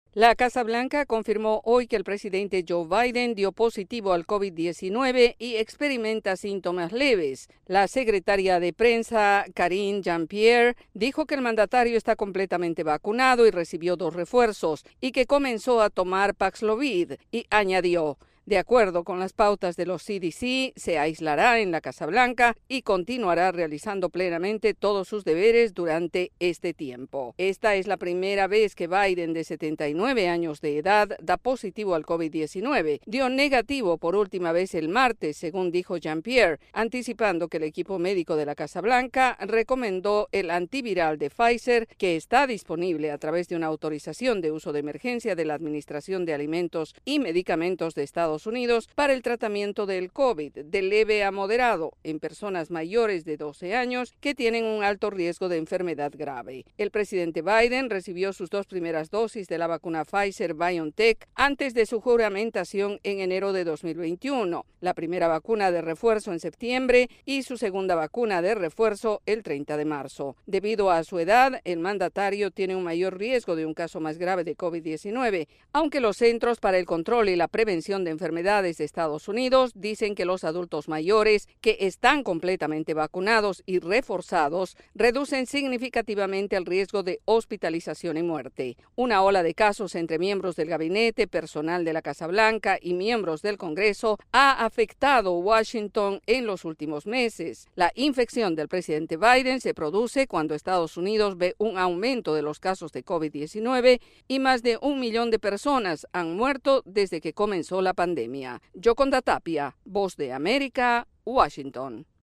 La Casa Blanca confirmó hoy que el presidente Joe Biden dio positivo al COVID-19 y experimenta síntomas leves. La secretaria de prensa, Karine Jean-Pierre, dijo que el mandatario está completamente vacunado y recibió 2 refuerzos y que comenzó a tomar Paxlovid, y añadió: de acuerdo con las pautas de los CDC, se aislará en la Casa Blanca y continuará realizando plenamente todos sus deberes durante este tiempo. Esta es la primera vez que Biden, de 79 años de edad, da positivo al COVID-19. Dio negativo por última vez el martes, según dijo Jean-Pierre, anticipando que el equipo médico de la Casa Blanca recomendó el antiviral de Pfizer, que está disponible a través de una autorización de uso de emergencia de la Administración de Alimentos y Medicamentos de Estados Unidos para el tratamiento del COVID de leve a moderado en personas mayores de 12 años que tienen un alto riesgo de enfermedad grave. El presidente Biden recibió sus 2 primeras dosis de la vacuna Pfizer-BioNTech antes de su juramentación en enero de 2021, la primera vacuna de refuerzo en septiembre y su segunda vacuna de refuerzo el 30 de marzo. Debido a su edad, el mandatario tiene un mayor riesgo de un caso más grave de COVID-19, aunque los Centros para el Control y la Prevención de Enfermedades de Estados Unidos dicen que los adultos mayores que están completamente vacunados y reforzados reducen significativamente el riesgo de hospitalización y muerte. Una ola de casos entre miembros del gabinete, personal de la Casa Blanca y miembros del Congreso ha afectado Washington en los últimos meses. La infección del presidente Biden se produce cuando Estados Unidos ve un aumento de los casos de COVID-19 y más de 1 millón de personas han muerto desde que comenzó la pandemia. Yoconda Tapia, Voz de América, Washington.